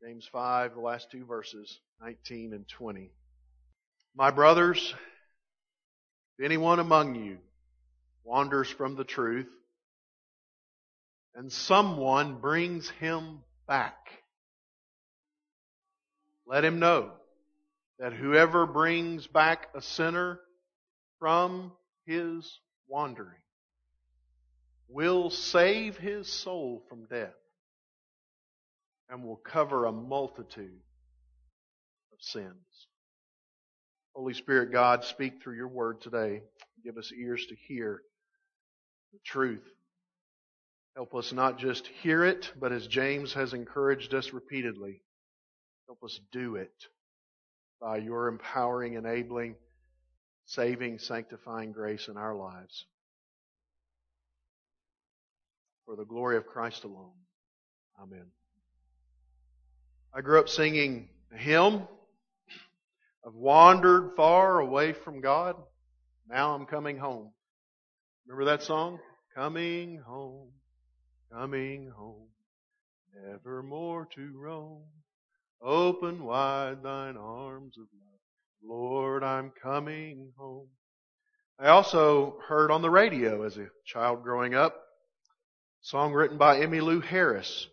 James 5, the last two verses, 19 and 20. My brothers, if anyone among you wanders from the truth, and someone brings him back, let him know that whoever brings back a sinner from his wandering will save his soul from death and will cover a multitude of sins. Holy Spirit, God, speak through your word today. Give us ears to hear the truth. Help us not just hear it, but as James has encouraged us repeatedly, help us do it by your empowering, enabling, saving, sanctifying grace in our lives. For the glory of Christ alone. Amen. I grew up singing a hymn. I've wandered far away from God. Now I'm coming home. Remember that song? Coming home, never more to roam. Open wide thine arms of love. Lord, I'm coming home. I also heard on the radio as a child growing up, a song written by Emmylou Harris,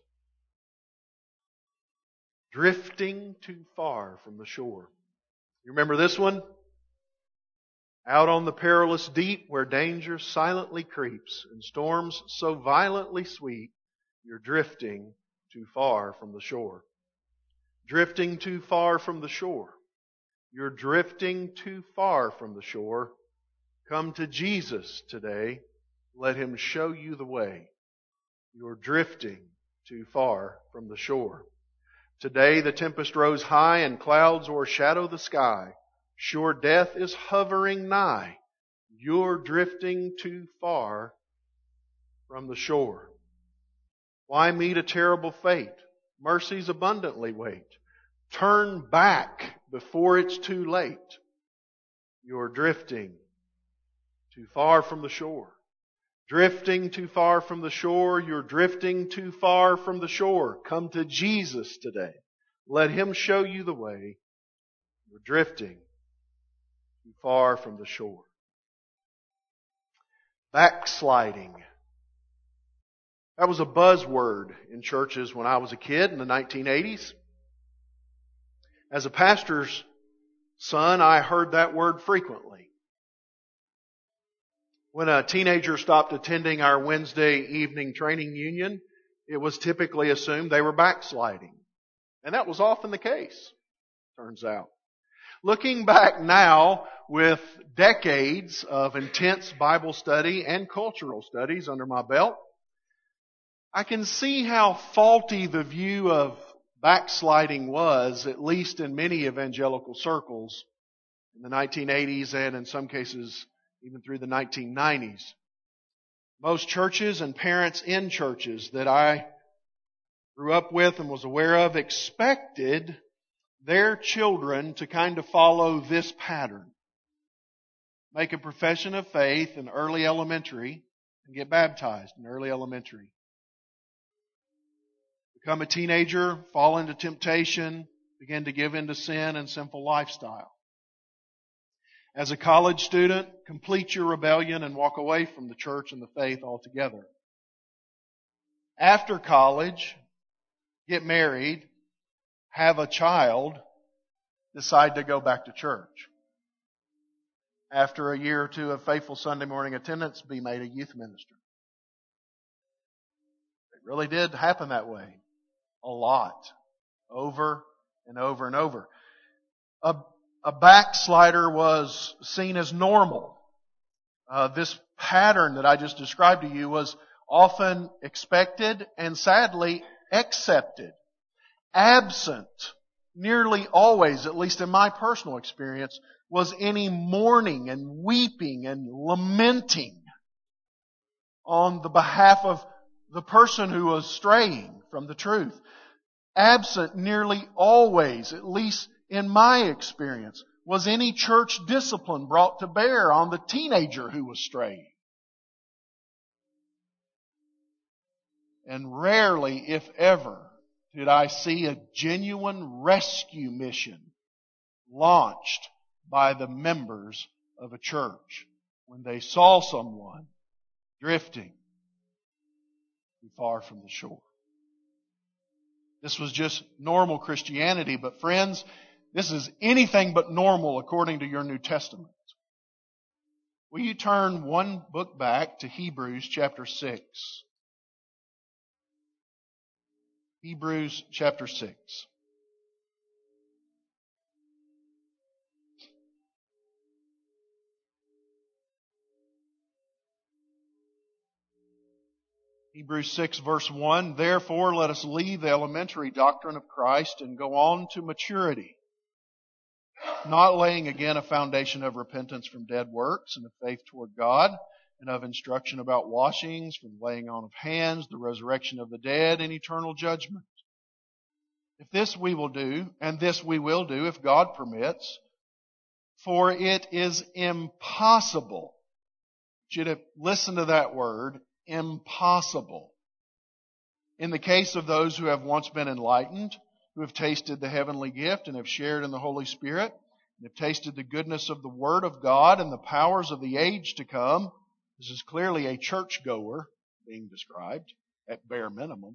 Drifting Too Far from the Shore. You remember this one? Out on the perilous deep where danger silently creeps and storms so violently sweep, you're drifting too far from the shore. Drifting too far from the shore. You're drifting too far from the shore. Come to Jesus today. Let Him show you the way. You're drifting too far from the shore. Today the tempest rose high and clouds o'ershadow the sky. Sure death is hovering nigh. You're drifting too far from the shore. Why meet a terrible fate? Mercies abundantly wait. Turn back before it's too late. You're drifting too far from the shore. Drifting too far from the shore. You're drifting too far from the shore. Come to Jesus today. Let Him show you the way. You're drifting too far from the shore. Backsliding. That was a buzzword in churches when I was a kid in the 1980s. As a pastor's son, I heard that word frequently. When a teenager stopped attending our Wednesday evening training union, it was typically assumed they were backsliding. And that was often the case, turns out. Looking back now with decades of intense Bible study and cultural studies under my belt, I can see how faulty the view of backsliding was, at least in many evangelical circles in the 1980s and in some cases even through the 1990s. Most churches and parents in churches that I grew up with and was aware of expected their children to kind of follow this pattern. Make a profession of faith in early elementary and get baptized in early elementary. Become a teenager, fall into temptation, begin to give into sin and sinful lifestyle. As a college student, complete your rebellion and walk away from the church and the faith altogether. After college, get married, have a child, decide to go back to church. After a year or two of faithful Sunday morning attendance, be made a youth minister. It really did happen that way. A lot. Over and over and over. A backslider was seen as normal. This pattern that I just described to you was often expected and sadly accepted. Absent, nearly always, at least in my personal experience, was any mourning and weeping and lamenting on the behalf of the person who was straying from the truth. Absent nearly always, at least in my experience, was any church discipline brought to bear on the teenager who was straying. And rarely, if ever, did I see a genuine rescue mission launched by the members of a church when they saw someone drifting too far from the shore. This was just normal Christianity, but friends, this is anything but normal according to your New Testament. Will you turn one book back to Hebrews chapter 6? Hebrews chapter 6. Hebrews 6 verse 1, therefore let us leave the elementary doctrine of Christ and go on to maturity, not laying again a foundation of repentance from dead works and of faith toward God, and of instruction about washings, from laying on of hands, the resurrection of the dead, and eternal judgment. If this we will do, and this we will do if God permits, for it is impossible. You should listen to that word, impossible. In the case of those who have once been enlightened, who have tasted the heavenly gift and have shared in the Holy Spirit, and have tasted the goodness of the Word of God and the powers of the age to come. This is clearly a churchgoer being described, at bare minimum.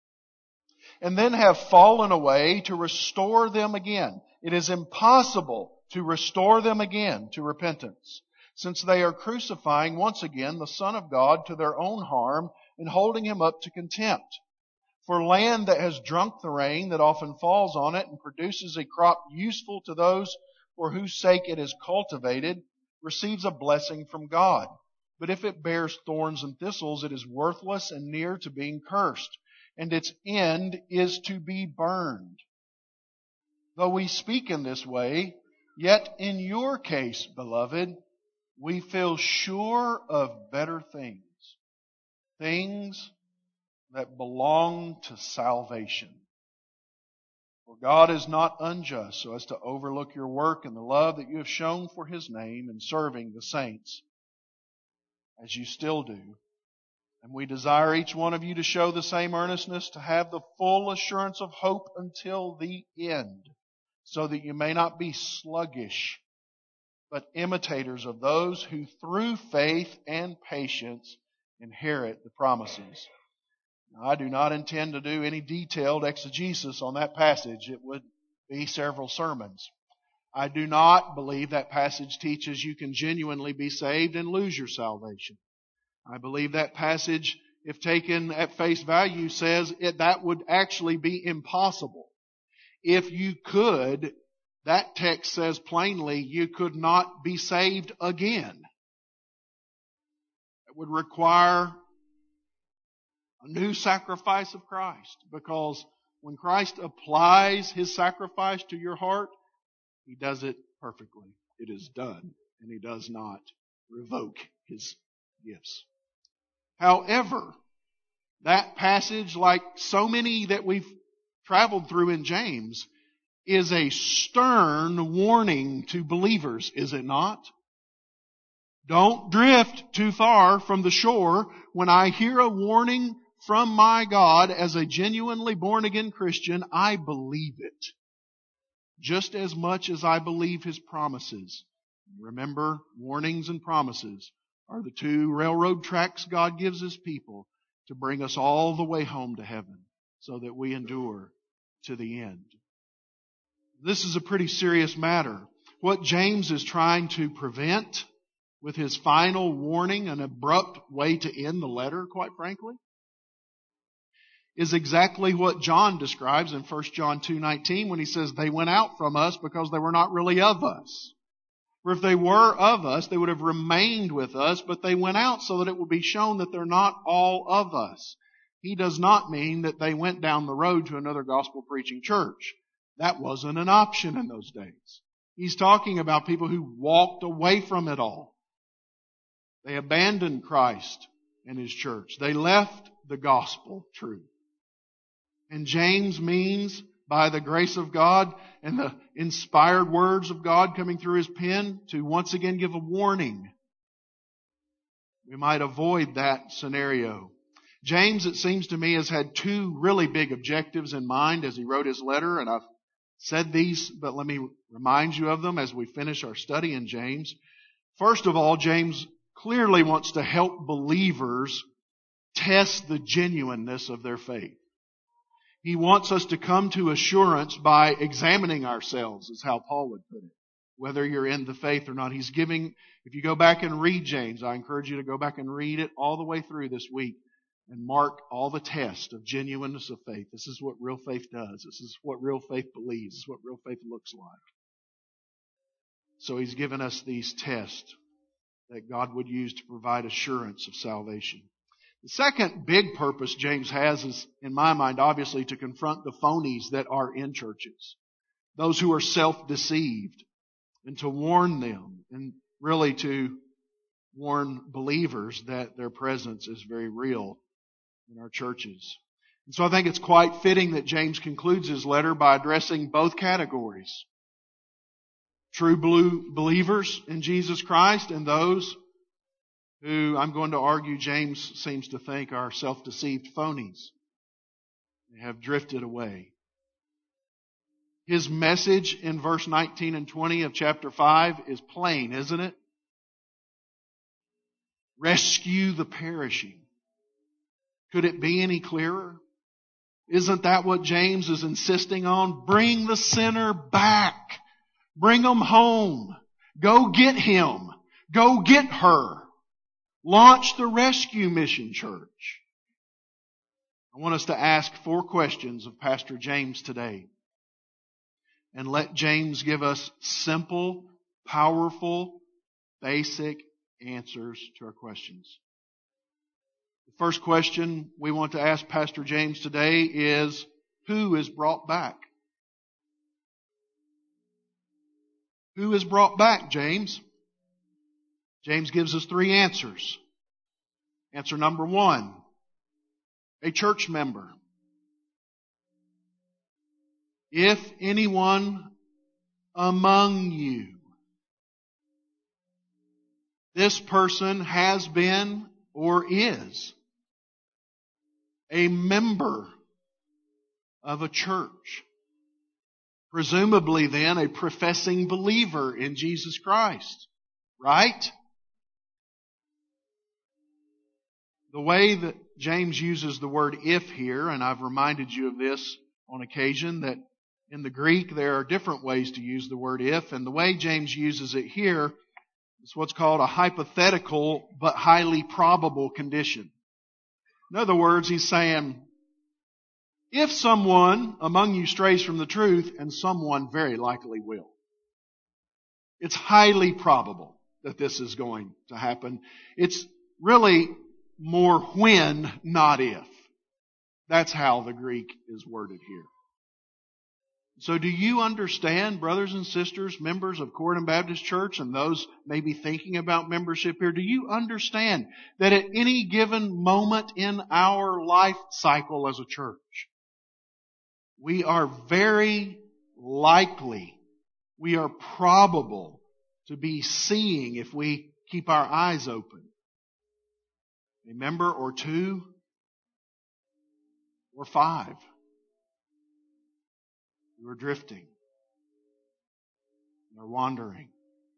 And then have fallen away, to restore them again. It is impossible to restore them again to repentance, since they are crucifying once again the Son of God to their own harm and holding Him up to contempt. For land that has drunk the rain that often falls on it and produces a crop useful to those for whose sake it is cultivated, receives a blessing from God. But if it bears thorns and thistles, it is worthless and near to being cursed, and its end is to be burned. Though we speak in this way, yet in your case, beloved, we feel sure of better things, things that belong to salvation. For God is not unjust so as to overlook your work and the love that you have shown for His name in serving the saints, as you still do. And we desire each one of you to show the same earnestness, to have the full assurance of hope until the end, so that you may not be sluggish, but imitators of those who through faith and patience inherit the promises. Now, I do not intend to do any detailed exegesis on that passage. It would be several sermons. I do not believe that passage teaches you can genuinely be saved and lose your salvation. I believe that passage, if taken at face value, says that would actually be impossible. If you could, that text says plainly, you could not be saved again. It would require a new sacrifice of Christ, because when Christ applies His sacrifice to your heart, He does it perfectly. It is done, and He does not revoke His gifts. However, that passage, like so many that we've traveled through in James, is a stern warning to believers, is it not? Don't drift too far from the shore. When I hear a warning from my God as a genuinely born-again Christian, I believe it, just as much as I believe His promises. Remember, warnings and promises are the two railroad tracks God gives His people to bring us all the way home to heaven so that we endure to the end. This is a pretty serious matter. What James is trying to prevent with his final warning, an abrupt way to end the letter, quite frankly, is exactly what John describes in 1 John 2:19 when he says, they went out from us because they were not really of us. For if they were of us, they would have remained with us, but they went out so that it would be shown that they're not all of us. He does not mean that they went down the road to another gospel preaching church. That wasn't an option in those days. He's talking about people who walked away from it all. They abandoned Christ and His church. They left the gospel truth. And James means, by the grace of God and the inspired words of God coming through his pen, to once again give a warning. We might avoid that scenario. James, it seems to me, has had two really big objectives in mind as he wrote his letter, and I've said these, but let me remind you of them as we finish our study in James. First of all, James clearly wants to help believers test the genuineness of their faith. He wants us to come to assurance by examining ourselves, is how Paul would put it, whether you're in the faith or not. He's giving, if you go back and read James, I encourage you to go back and read it all the way through this week and mark all the tests of genuineness of faith. This is what real faith does. This is what real faith believes. This is what real faith looks like. So he's given us these tests that God would use to provide assurance of salvation. The second big purpose James has is, in my mind, obviously to confront the phonies that are in churches. Those who are self-deceived, and to warn them, and really to warn believers that their presence is very real in our churches. And so I think it's quite fitting that James concludes his letter by addressing both categories. True believers in Jesus Christ and those who, I'm going to argue, James seems to think are self-deceived phonies. They have drifted away. His message in verse 19 and 20 of chapter 5 is plain, isn't it? Rescue the perishing. Could it be any clearer? Isn't that what James is insisting on? Bring the sinner back. Bring them home. Go get him. Go get her. Launch the rescue mission, church. I want us to ask 4 questions of Pastor James today. And let James give us simple, powerful, basic answers to our questions. The first question we want to ask Pastor James today is, who is brought back? Who is brought back, James? James gives us 3 answers. Answer number 1, a church member. If anyone among you, this person has been or is a member of a church, presumably then a professing believer in Jesus Christ, right? The way that James uses the word if here, and I've reminded you of this on occasion, that in the Greek there are different ways to use the word if, and the way James uses it here is what's called a hypothetical but highly probable condition. In other words, he's saying, if someone among you strays from the truth, and someone very likely will, it's highly probable that this is going to happen. It's really more when, not if. That's how the Greek is worded here. So do you understand, brothers and sisters, members of Corydon Baptist Church, and those maybe thinking about membership here, do you understand that at any given moment in our life cycle as a church, we are very likely, we are probable to be seeing, if we keep our eyes open, a member or 2 or 5 who are drifting, and are wandering.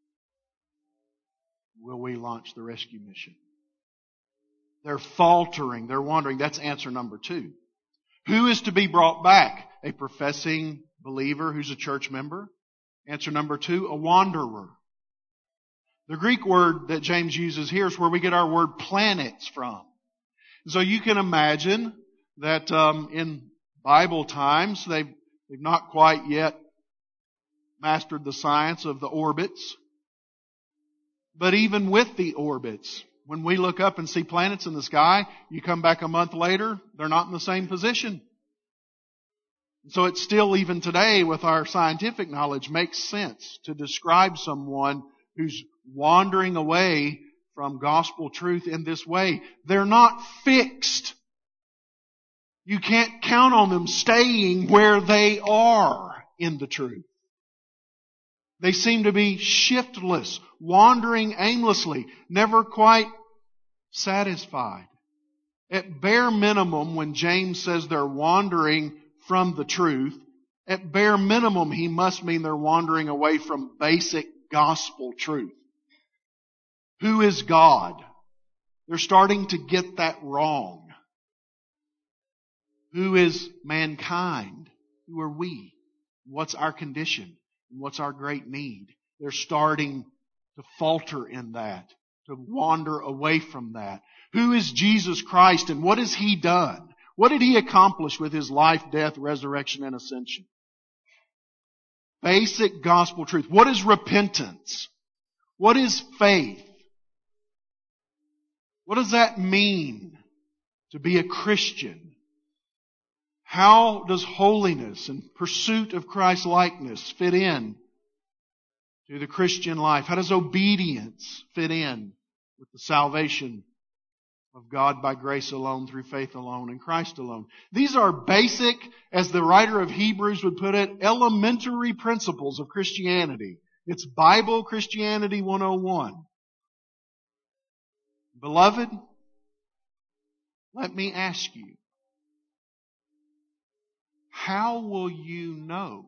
Will we launch the rescue mission? They're faltering, they're wandering. That's answer number 2. Who is to be brought back? A professing believer who's a church member. Answer number 2, a wanderer. The Greek word that James uses here is where we get our word planets from. So you can imagine that in Bible times, they've not quite yet mastered the science of the orbits. But even with the orbits, when we look up and see planets in the sky, you come back a month later, they're not in the same position. So it still, even today, with our scientific knowledge, makes sense to describe someone who's wandering away from gospel truth in this way. They're not fixed. You can't count on them staying where they are in the truth. They seem to be shiftless, wandering aimlessly, never quite satisfied. At bare minimum, when James says they're wandering from the truth, at bare minimum, he must mean they're wandering away from basic gospel truth. Who is God? They're starting to get that wrong. Who is mankind? Who are we? What's our condition? What's our great need? They're starting to falter in that, to wander away from that. Who is Jesus Christ and what has He done? What did He accomplish with His life, death, resurrection, and ascension? Basic gospel truth. What is repentance? What is faith? What does that mean to be a Christian? How does holiness and pursuit of Christ's likeness fit in to the Christian life? How does obedience fit in with the salvation of God by grace alone, through faith alone, in Christ alone? These are basic, as the writer of Hebrews would put it, elementary principles of Christianity. It's Bible Christianity 101. Beloved, let me ask you, how will you know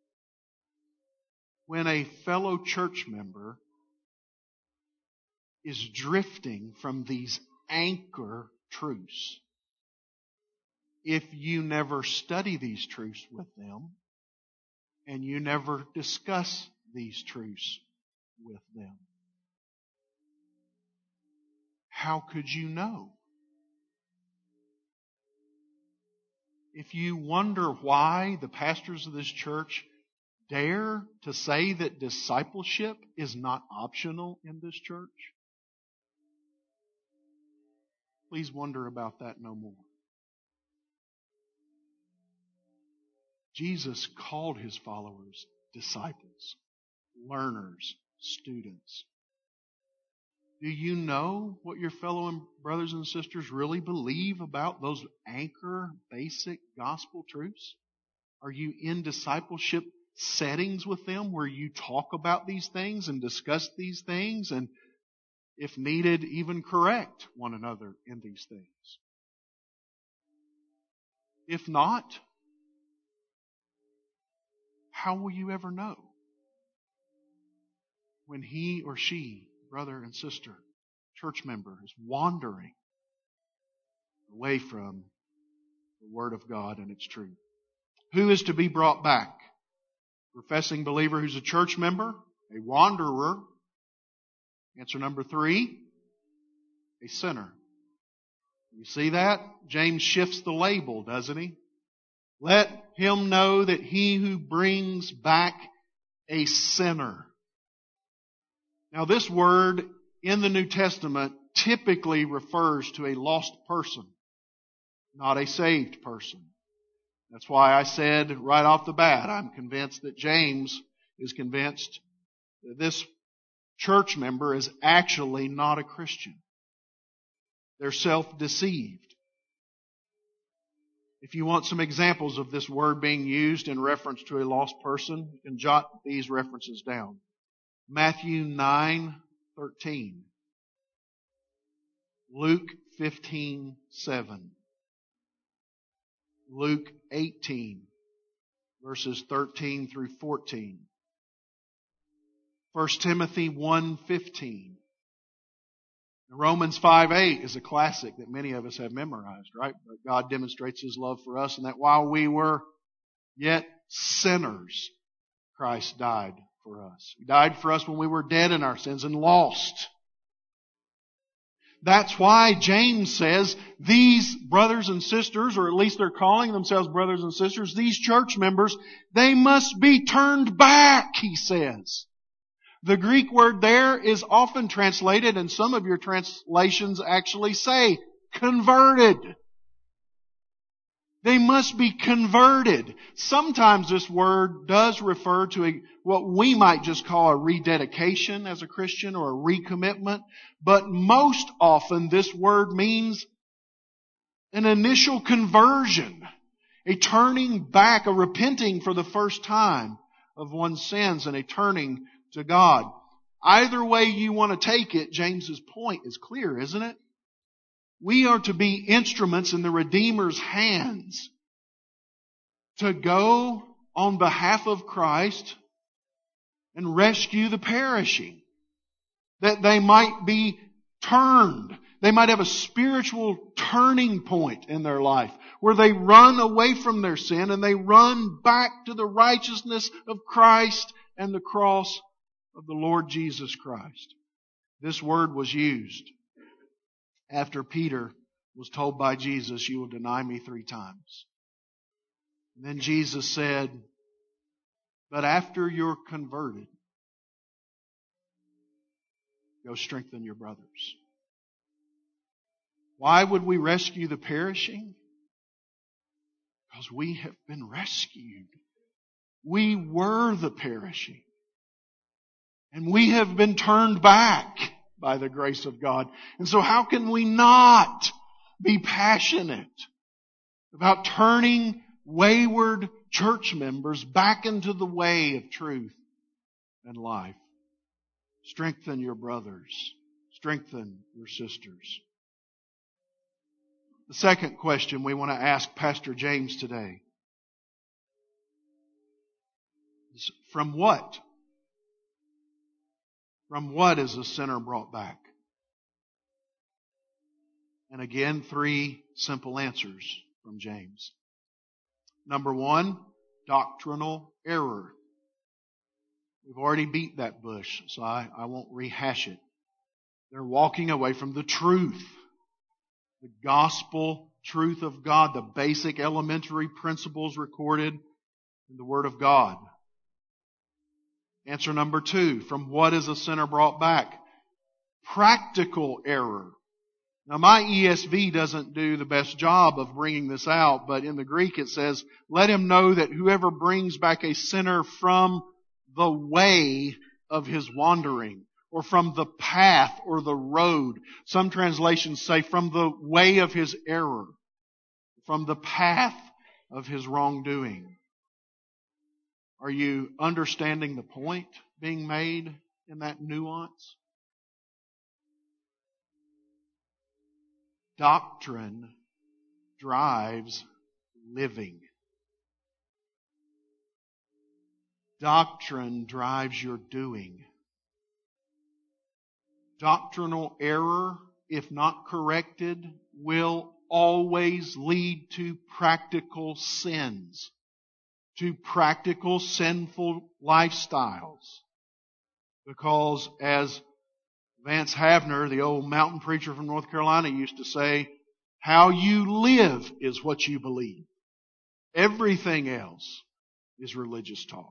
when a fellow church member is drifting from these anchor truths if you never study these truths with them and you never discuss these truths with them? How could you know? If you wonder why the pastors of this church dare to say that discipleship is not optional in this church, please wonder about that no more. Jesus called His followers disciples, learners, students. Do you know what your fellow brothers and sisters really believe about those anchor, basic gospel truths? Are you in discipleship settings with them where you talk about these things and discuss these things and, if needed, even correct one another in these things? If not, how will you ever know when he or she, brother and sister, church member, is wandering away from the Word of God and its truth? Who is to be brought back? Professing believer who's a church member? A wanderer? Answer number 3, a sinner. You see that? James shifts the label, doesn't he? Let him know that he who brings back a sinner. Now, this word in the New Testament typically refers to a lost person, not a saved person. That's why I said right off the bat, I'm convinced that James is convinced that this church member is actually not a Christian. They're self-deceived. If you want some examples of this word being used in reference to a lost person, you can jot these references down. Matthew 9:13. Luke 15:7. Luke 18, verses 13 through 14. 1 Timothy 1:15. Romans 5:8 is a classic that many of us have memorized, right? But God demonstrates His love for us, and that while we were yet sinners, Christ died for us. He died for us when we were dead in our sins and lost. That's why James says these brothers and sisters, or at least they're calling themselves brothers and sisters, these church members, they must be turned back, he says. The Greek word there is often translated, and some of your translations actually say, converted. They must be converted. Sometimes this word does refer to what we might just call a rededication as a Christian or a recommitment, but most often this word means an initial conversion, a turning back, a repenting for the first time of one's sins and a turning to God. Either way you want to take it, James's point is clear, isn't it? We are to be instruments in the Redeemer's hands to go on behalf of Christ and rescue the perishing, that they might be turned. They might have a spiritual turning point in their life where they run away from their sin and they run back to the righteousness of Christ and the cross of the Lord Jesus Christ. This word was used after Peter was told by Jesus, "You will deny me 3 times." And then Jesus said, "But after you're converted, go strengthen your brothers." Why would we rescue the perishing? Because we have been rescued. We were the perishing. And we have been turned back by the grace of God. And so how can we not be passionate about turning wayward church members back into the way of truth and life? Strengthen your brothers. Strengthen your sisters. The second question we want to ask Pastor James today is, from what? From what is a sinner brought back? And again, 3 simple answers from James. Number 1, doctrinal error. We've already beat that bush, so I won't rehash it. They're walking away from the truth. The gospel truth of God, the basic elementary principles recorded in the Word of God. Answer number 2, from what is a sinner brought back? Practical error. Now my ESV doesn't do the best job of bringing this out, but in the Greek it says, "Let him know that whoever brings back a sinner from the way of his wandering," or from the path or the road. Some translations say from the way of his error, from the path of his wrongdoing. Are you understanding the point being made in that nuance? Doctrine drives living. Doctrine drives your doing. Doctrinal error, if not corrected, will always lead to practical sins, to practical sinful lifestyles. Because as Vance Havner, the old mountain preacher from North Carolina, used to say, how you live is what you believe. Everything else is religious talk.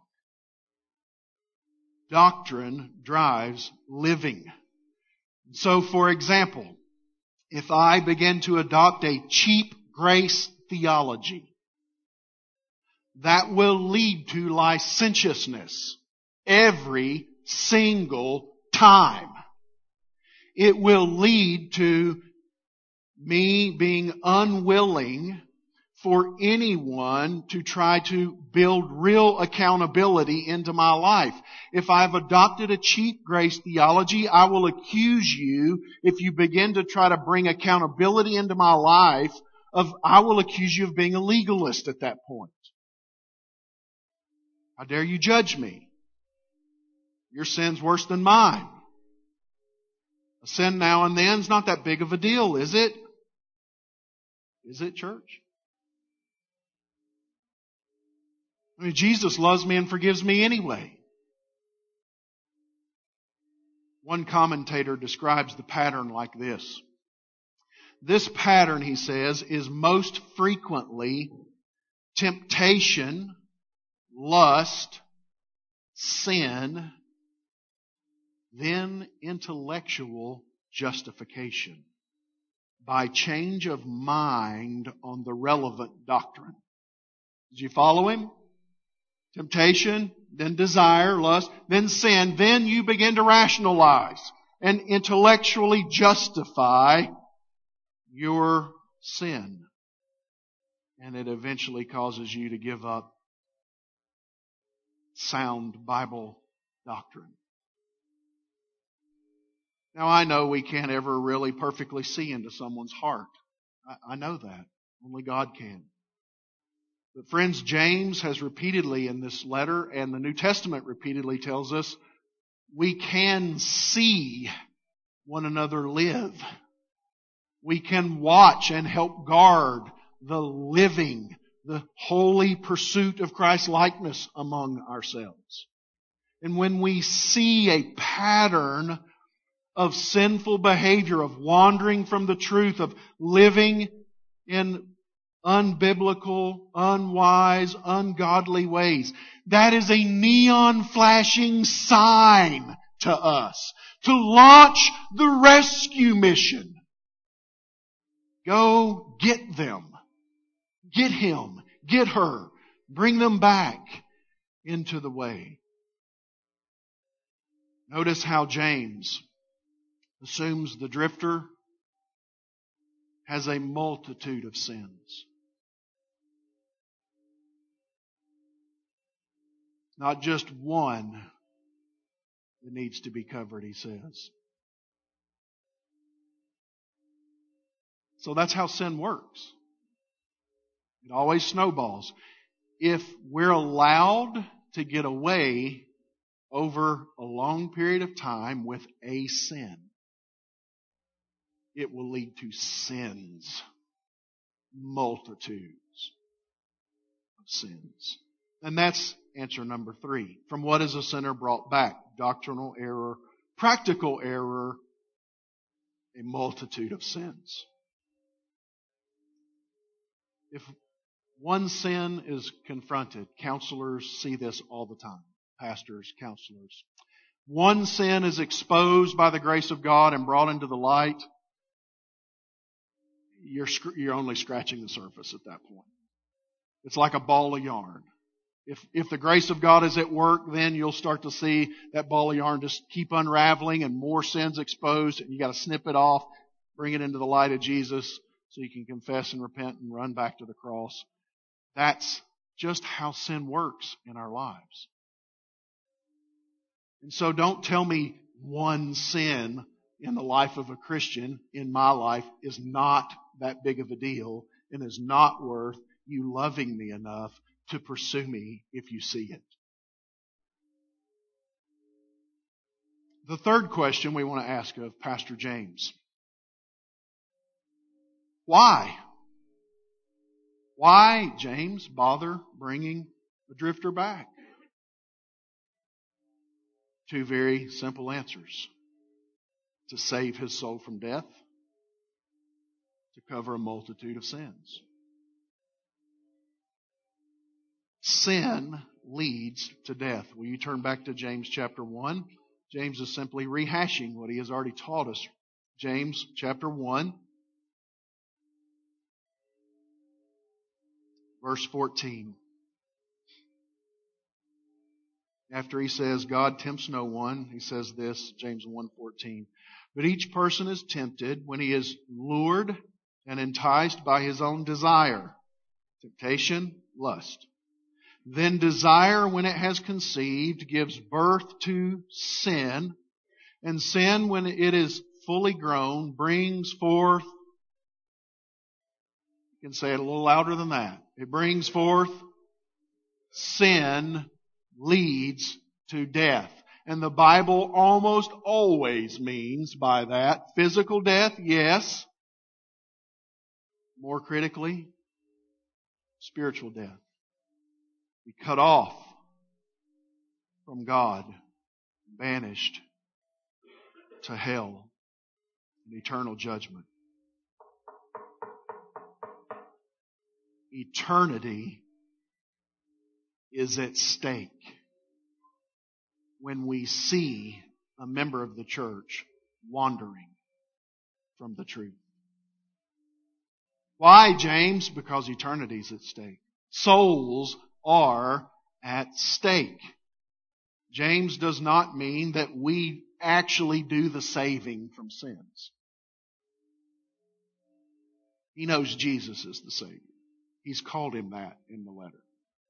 Doctrine drives living. So, for example, if I begin to adopt a cheap grace theology, that will lead to licentiousness every single time. It will lead to me being unwilling for anyone to try to build real accountability into my life. If I've adopted a cheap grace theology, I will accuse you, if you begin to try to bring accountability into my life, I will accuse you of being a legalist at that point. How dare you judge me? Your sin's worse than mine. A sin now and then is not that big of a deal, is it? Is it, church? I mean, Jesus loves me and forgives me anyway. One commentator describes the pattern like this. This pattern, he says, is most frequently temptation, lust, sin, then intellectual justification by change of mind on the relevant doctrine. Did you follow him? Temptation, then desire, lust, then sin. Then you begin to rationalize and intellectually justify your sin. And it eventually causes you to give up sound Bible doctrine. Now I know we can't ever really perfectly see into someone's heart. I know that. Only God can. But friends, James has repeatedly in this letter, and the New Testament repeatedly tells us, we can see one another live. We can watch and help guard the living, the holy pursuit of Christ's likeness among ourselves. And when we see a pattern of sinful behavior, of wandering from the truth, of living in unbiblical, unwise, ungodly ways, that is a neon flashing sign to us to launch the rescue mission. Go get them. Get him. Get her. Bring them back into the way. Notice how James assumes the drifter has a multitude of sins. Not just one that needs to be covered, he says. So that's how sin works. It always snowballs. If we're allowed to get away over a long period of time with a sin, it will lead to sins. Multitudes of sins. And that's answer number 3. From what is a sinner brought back? Doctrinal error, practical error, a multitude of sins. If one sin is confronted, counselors see this all the time. Pastors, counselors. One sin is exposed by the grace of God and brought into the light. You're only scratching the surface at that point. It's like a ball of yarn. If the grace of God is at work, then you'll start to see that ball of yarn just keep unraveling and more sins exposed, and you got to snip it off, bring it into the light of Jesus so you can confess and repent and run back to the cross. That's just how sin works in our lives. And so don't tell me one sin in the life of a Christian, in my life, is not that big of a deal and is not worth you loving me enough to pursue me if you see it. The third question we want to ask of Pastor James. Why? Why, James, bother bringing the drifter back? 2 very simple answers. To save his soul from death, to cover a multitude of sins. Sin leads to death. Will you turn back to James chapter 1? James is simply rehashing what he has already taught us. James chapter 1, verse 14. After he says, God tempts no one, he says this, James 1:14. But each person is tempted when he is lured and enticed by his own desire. Temptation, lust. Then desire, when it has conceived, gives birth to sin. And sin, when it is fully grown, brings forth, you can say it a little louder than that. It brings forth sin, leads to death. And the Bible almost always means by that physical death, yes. More critically, spiritual death. Be cut off from God, banished to hell and eternal judgment. Eternity is at stake when we see a member of the church wandering from the truth. Why, James? Because eternity is at stake. Souls are at stake. James does not mean that we actually do the saving from sins. He knows Jesus is the Savior. He's called him that in the letter.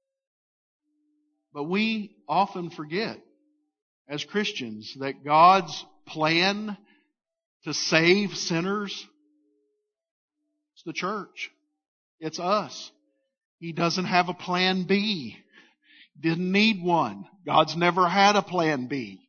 But we often forget as Christians that God's plan to save sinners? It's the church. It's us. He doesn't have a plan B. Didn't need one. God's never had a plan B.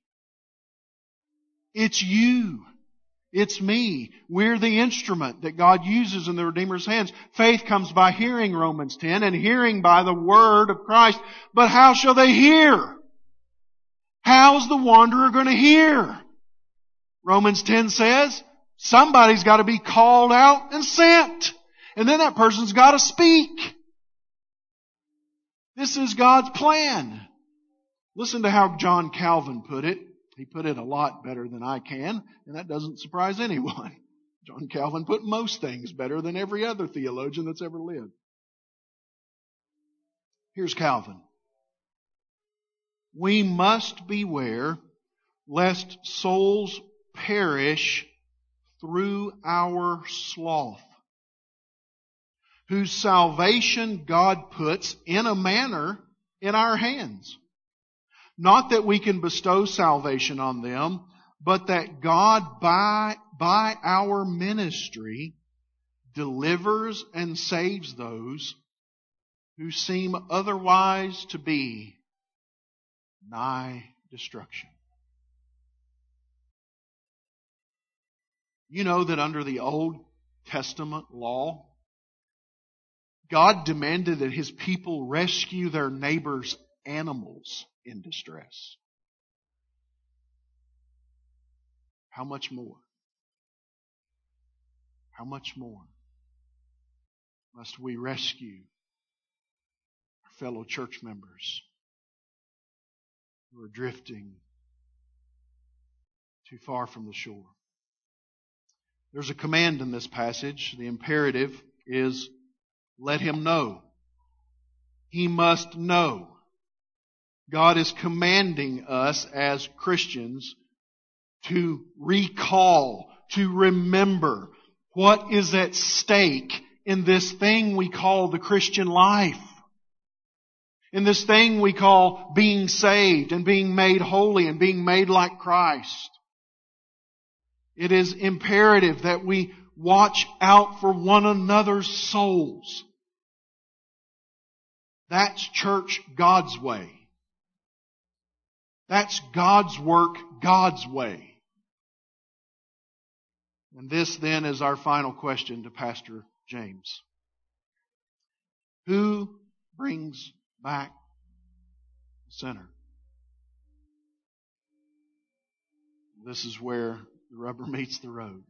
It's you. It's me. We're the instrument that God uses in the Redeemer's hands. Faith comes by hearing, Romans 10, and hearing by the Word of Christ. But how shall they hear? How's the wanderer going to hear? Romans 10 says, somebody's got to be called out and sent. And then that person's got to speak. This is God's plan. Listen to how John Calvin put it. He put it a lot better than I can, and that doesn't surprise anyone. John Calvin put most things better than every other theologian that's ever lived. Here's Calvin. We must beware lest souls perish through our sloth, whose salvation God puts in a manner in our hands. Not that we can bestow salvation on them, but that God by our ministry delivers and saves those who seem otherwise to be nigh destruction. You know that under the Old Testament law, God demanded that His people rescue their neighbors' animals in distress. How much more? How much more must we rescue our fellow church members who are drifting too far from the shore? There's a command in this passage. The imperative is, let him know. He must know. God is commanding us as Christians to recall, to remember what is at stake in this thing we call the Christian life. In this thing we call being saved and being made holy and being made like Christ. It is imperative that we watch out for one another's souls. That's church God's way. That's God's work God's way. And this then is our final question to Pastor James. Who brings back the sinner? This is where the rubber meets the road.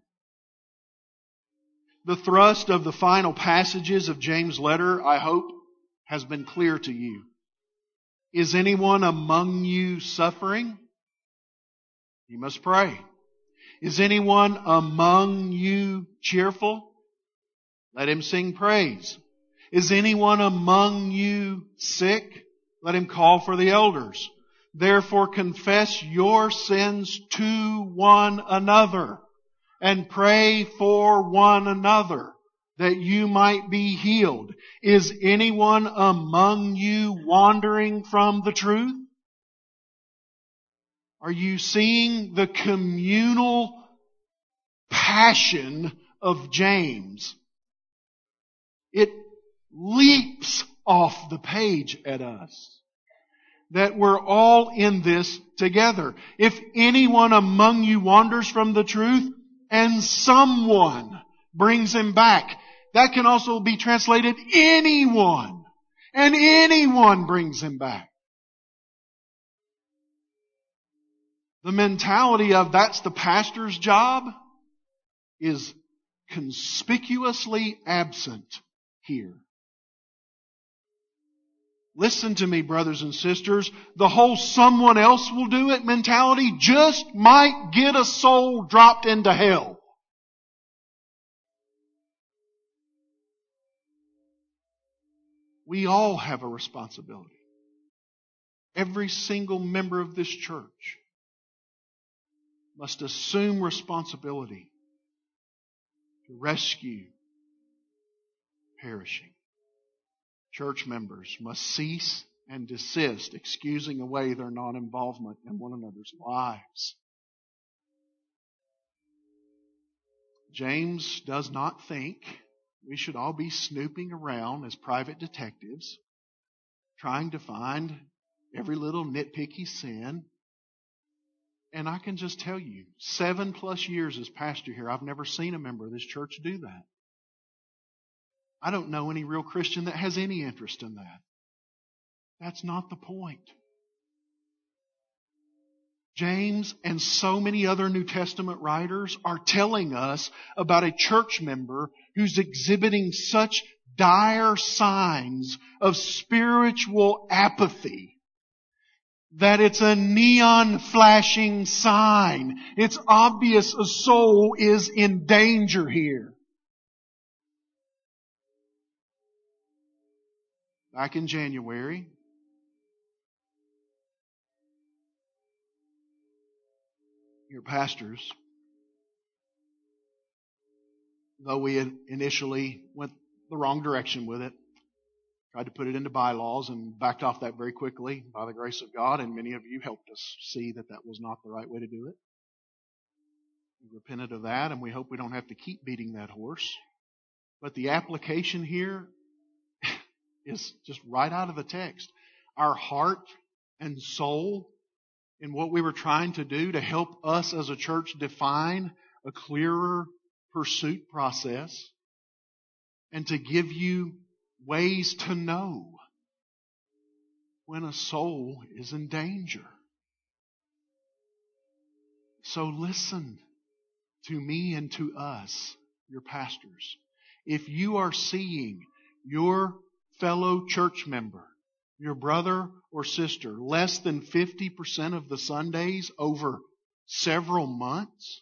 The thrust of the final passages of James' letter, I hope, has been clear to you. Is anyone among you suffering? You must pray. Is anyone among you cheerful? Let him sing praise. Is anyone among you sick? Let him call for the elders. Therefore confess your sins to one another and pray for one another that you might be healed. Is anyone among you wandering from the truth? Are you seeing the communal passion of James? It leaps off the page at us that we're all in this together. If anyone among you wanders from the truth and someone brings him back, that can also be translated anyone. And anyone brings him back. The mentality of that's the pastor's job is conspicuously absent here. Listen to me, brothers and sisters. The whole someone else will do it mentality just might get a soul dropped into hell. We all have a responsibility. Every single member of this church must assume responsibility to rescue perishing. Church members must cease and desist excusing away their non-involvement in one another's lives. James does not think we should all be snooping around as private detectives, trying to find every little nitpicky sin. And I can just tell you, 7+ years as pastor here, I've never seen a member of this church do that. I don't know any real Christian that has any interest in that. That's not the point. James and so many other New Testament writers are telling us about a church member who's exhibiting such dire signs of spiritual apathy that it's a neon flashing sign. It's obvious a soul is in danger here. Back in January, your pastors, though we had initially went the wrong direction with it, tried to put it into bylaws and backed off that very quickly by the grace of God, and many of you helped us see that that was not the right way to do it. We repented of that, and we hope we don't have to keep beating that horse. But the application here is just right out of the text. Our heart and soul in what we were trying to do to help us as a church define a clearer pursuit process and to give you ways to know when a soul is in danger. So listen to me and to us, your pastors. If you are seeing your fellow church member, your brother or sister, less than 50% of the Sundays over several months,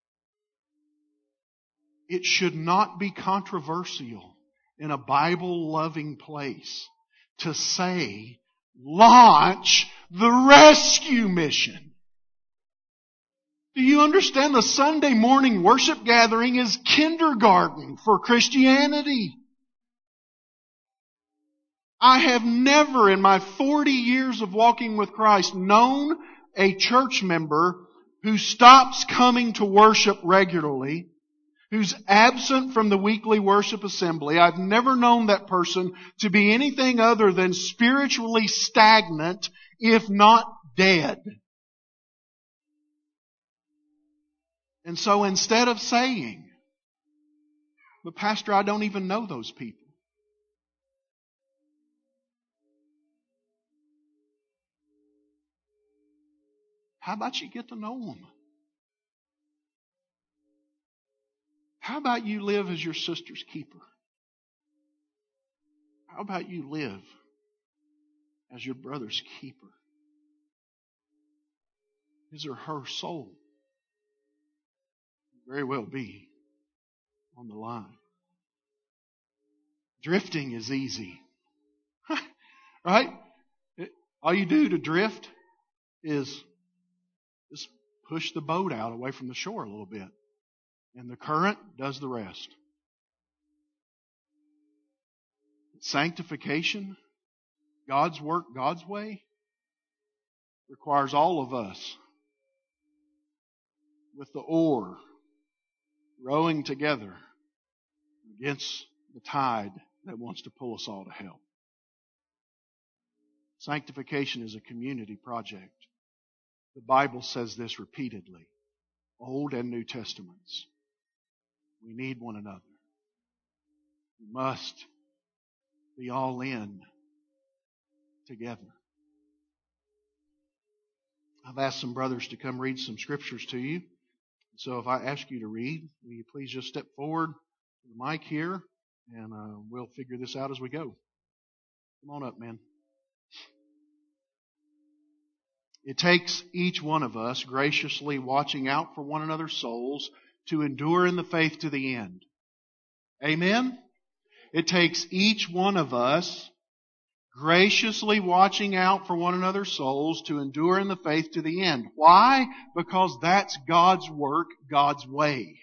it should not be controversial in a Bible-loving place to say, launch the rescue mission. Do you understand? The Sunday morning worship gathering is kindergarten for Christianity. I have never in my 40 years of walking with Christ known a church member who stops coming to worship regularly, who's absent from the weekly worship assembly. I've never known that person to be anything other than spiritually stagnant, if not dead. And so instead of saying, but Pastor, I don't even know those people, how about you get to know them? How about you live as your sister's keeper? How about you live as your brother's keeper? His or her soul may very well be on the line. Drifting is easy. Right? All you do to drift is just push the boat out away from the shore a little bit. And the current does the rest. Sanctification, God's work, God's way, requires all of us with the oar rowing together against the tide that wants to pull us all to hell. Sanctification is a community project. The Bible says this repeatedly, Old and New Testaments. We need one another. We must be all in together. I've asked some brothers to come read some scriptures to you. So if I ask you to read, will you please just step forward to the mic here, and we'll figure this out as we go. Come on up, man. It takes each one of us graciously watching out for one another's souls to endure in the faith to the end. Amen? It takes each one of us graciously watching out for one another's souls to endure in the faith to the end. Why? Because that's God's work, God's way.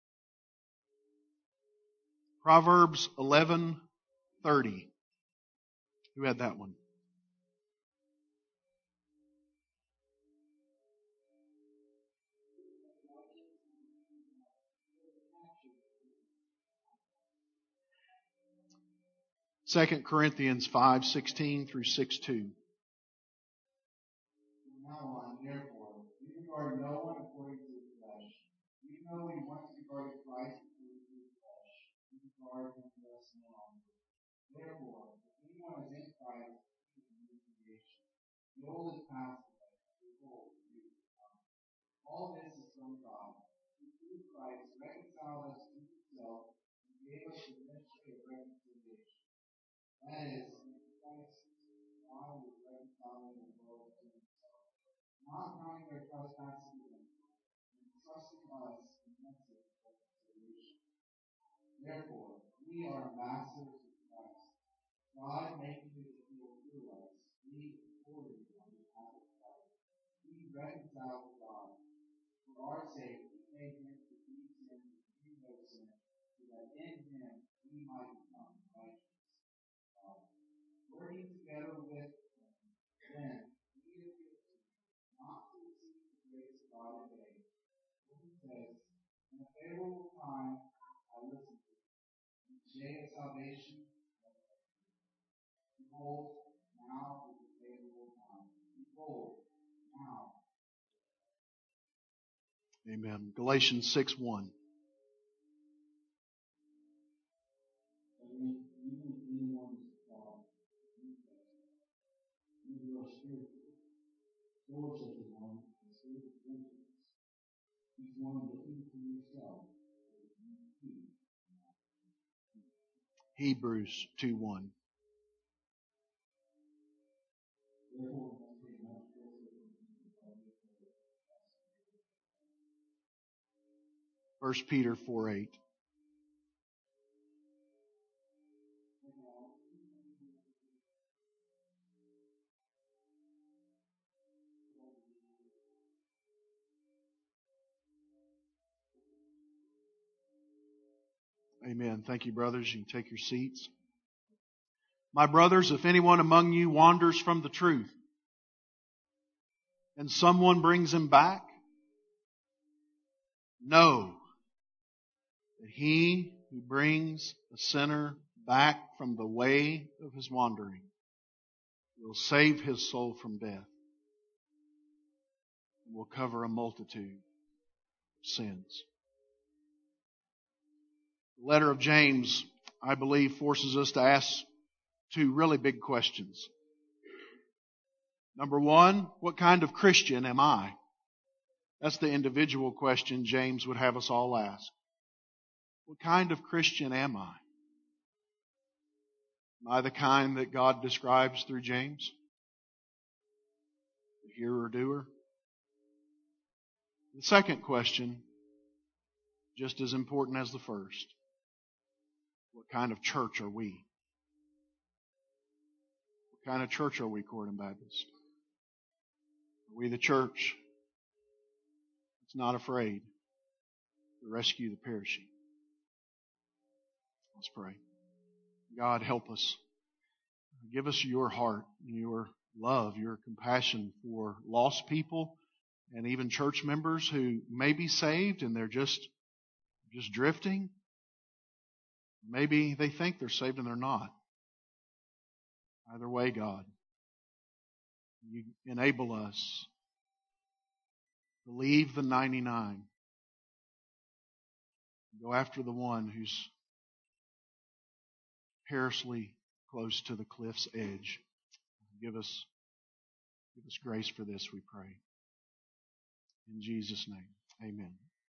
Proverbs 11:30. Who had that one? 2 Corinthians 5:16 through 6:2. From now on, therefore, we regard no one according to the flesh. Even though we once regarded Christ according to the flesh, we regard him thus no longer. Therefore, if anyone is in Christ, he is a new creation. The old is passed away, behold, the new has come. All this is from God, who through Christ reconciled us to himself and gave us the ministry of reconciliation. That is, in Christ, God was reconciling the world to himself, not counting their trespasses against them, and trusting us in the message of reconciliation. Therefore, we are ambassadors of Christ, God making his appeal through us. We implore you on behalf of Christ, be reconciled to God. For our sake, he made him to be sin who knew no sin, so that in him we might become righteous. Working together with him, then we appeal to him, not to receive the grace of God in vain. For he says, in a favorable time I listened to you. In the day of salvation, behold, now is the favorable time. Behold, now. Amen. Galatians 6:1. Hebrews 2:1. First Peter 4:8. Amen. Thank you, brothers. You can take your seats. My brothers, if anyone among you wanders from the truth, and someone brings him back, know that he who brings a sinner back from the way of his wandering will save his soul from death and will cover a multitude of sins. The letter of James, I believe, forces us to ask two really big questions. Number one, what kind of Christian am I? That's the individual question James would have us all ask. What kind of Christian am I? Am I the kind that God describes through James? The hearer, doer? The second question, just as important as the first. What kind of church are we? What kind of church are we, Corydon Baptist? Are we the church that's not afraid to rescue the perishing? Let's pray. God, help us. Give us your heart, your love, your compassion for lost people and even church members who may be saved and they're just drifting. Maybe they think they're saved and they're not. Either way, God, you enable us to leave the 99, go after the one who's perilously close to the cliff's edge. Give us grace for this, we pray. In Jesus' name, amen.